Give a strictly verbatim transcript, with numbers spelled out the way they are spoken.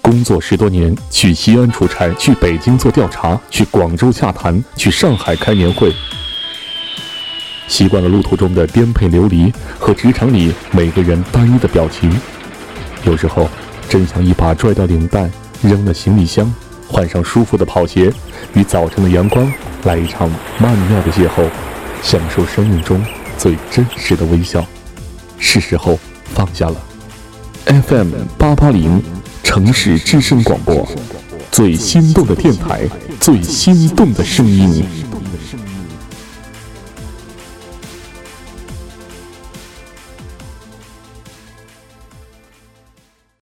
工作十多年，去西安出差，去北京做调查，去广州洽谈，去上海开年会。习惯了路途中的颠沛流离和职场里每个人单一的表情，有时候真想一把拽掉领带，扔了行李箱，换上舒服的跑鞋，与早晨的阳光来一场曼妙的邂逅，享受生命中最真实的微笑。是时候放下了。 F M 八八零城市之声广播，最心动的电台，最心动的声音。